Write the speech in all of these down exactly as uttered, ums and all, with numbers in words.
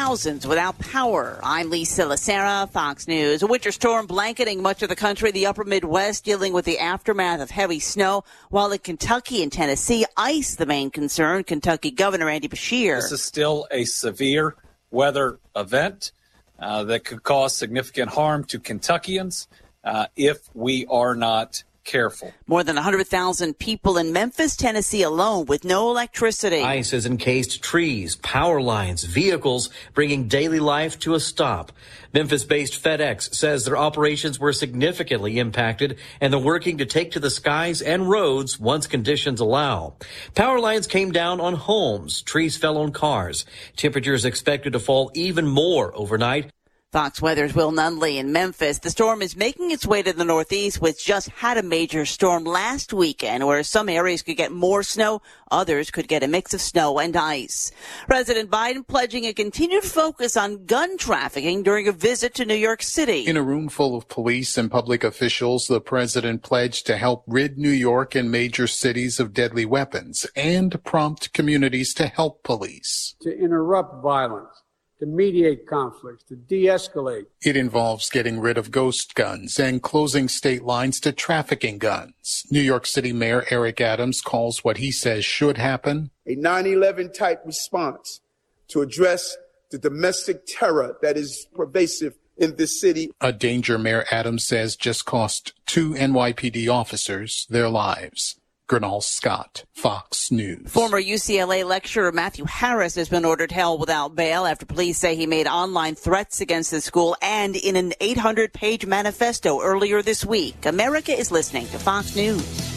thousands without power. I'm Lisa Lacera, Fox News. A winter storm blanketing much of the country, the upper Midwest dealing with the aftermath of heavy snow, while in Kentucky and Tennessee, ice the main concern. Kentucky Governor Andy Beshear. This is still a severe weather event uh, that could cause significant harm to Kentuckians uh, if we are not careful. More than one hundred thousand people in Memphis, Tennessee alone with no electricity. Ice has encased trees, power lines, vehicles, bringing daily life to a stop. Memphis-based FedEx says their operations were significantly impacted and they're working to take to the skies and roads once conditions allow. Power lines came down on homes. Trees fell on cars. Temperatures expected to fall even more overnight. Fox Weather's Will Nunley in Memphis. The storm is making its way to the Northeast, which just had a major storm last weekend, where some areas could get more snow, others could get a mix of snow and ice. President Biden pledging a continued focus on gun trafficking during a visit to New York City. In a room full of police and public officials, the president pledged to help rid New York and major cities of deadly weapons and prompt communities to help police. To interrupt violence, to mediate conflicts, to de-escalate. It involves getting rid of ghost guns and closing state lines to trafficking guns. New York City Mayor Eric Adams calls what he says should happen a nine eleven type response to address the domestic terror that is pervasive in this city. A danger Mayor Adams says just cost two N Y P D officers their lives. Gernal Scott, Fox News. Former U C L A lecturer Matthew Harris has been ordered held without bail after police say he made online threats against the school and in an eight hundred page manifesto earlier this week. America is listening to Fox News.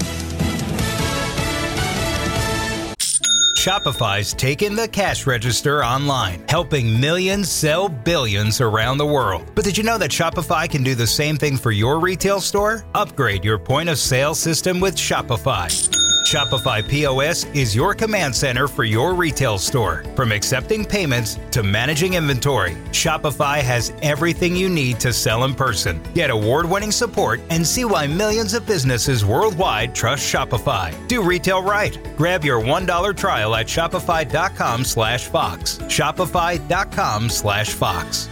Shopify's taken the cash register online, helping millions sell billions around the world. But did you know that Shopify can do the same thing for your retail store? Upgrade your point of sale system with Shopify. Shopify P O S is your command center for your retail store. From accepting payments to managing inventory, Shopify has everything you need to sell in person. Get award-winning support and see why millions of businesses worldwide trust Shopify. Do retail right. Grab your one dollar trial at shopify.com slash Fox. Shopify.com slash Fox.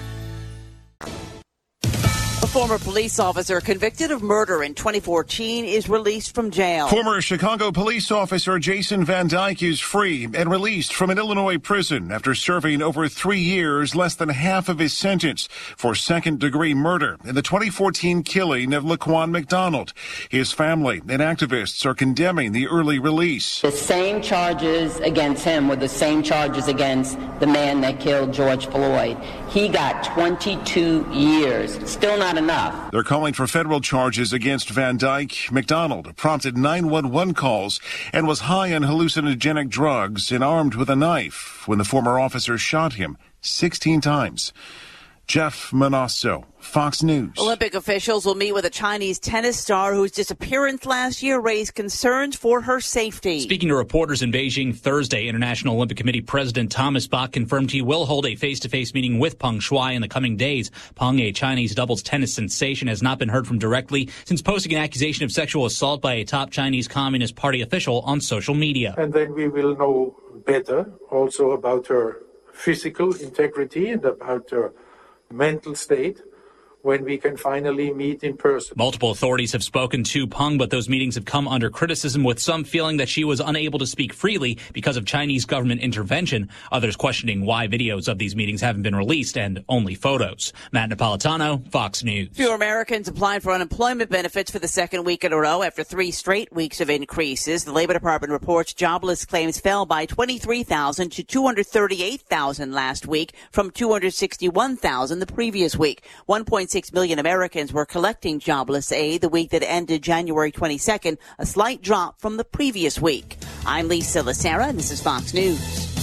A former police officer convicted of murder in twenty fourteen is released from jail. Former Chicago police officer Jason Van Dyke is free and released from an Illinois prison after serving over three years, less than half of his sentence, for second-degree murder in the twenty fourteen killing of Laquan McDonald. His family and activists are condemning the early release. The same charges against him were the same charges against the man that killed George Floyd. He got twenty-two years. Still not enough. They're calling for federal charges against Van Dyke. McDonald prompted nine one one calls and was high on hallucinogenic drugs and armed with a knife when the former officer shot him sixteen times. Jeff Manasso, Fox News. Olympic officials will meet with a Chinese tennis star whose disappearance last year raised concerns for her safety. Speaking to reporters in Beijing Thursday, International Olympic Committee President Thomas Bach confirmed he will hold a face-to-face meeting with Peng Shuai in the coming days. Peng, a Chinese doubles tennis sensation, has not been heard from directly since posting an accusation of sexual assault by a top Chinese Communist Party official on social media. And then we will know better also about her physical integrity and about her mental state when we can finally meet in person. Multiple authorities have spoken to Peng, but those meetings have come under criticism, with some feeling that she was unable to speak freely because of Chinese government intervention. Others questioning why videos of these meetings haven't been released and only photos. Matt Napolitano, Fox News. Fewer Americans applied for unemployment benefits for the second week in a row after three straight weeks of increases. The Labor Department reports jobless claims fell by twenty-three thousand to two hundred thirty-eight thousand last week from two hundred sixty-one thousand the previous week. one point six million Americans were collecting jobless aid the week that ended January twenty-second, a slight drop from the previous week. I'm Lisa Lacera, and this is Fox News.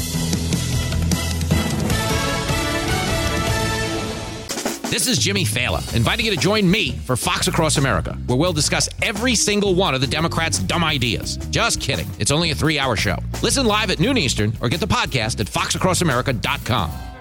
This is Jimmy Fallon, inviting you to join me for Fox Across America, where we'll discuss every single one of the Democrats' dumb ideas. Just kidding. It's only a three-hour show. Listen live at noon Eastern or get the podcast at fox across america dot com.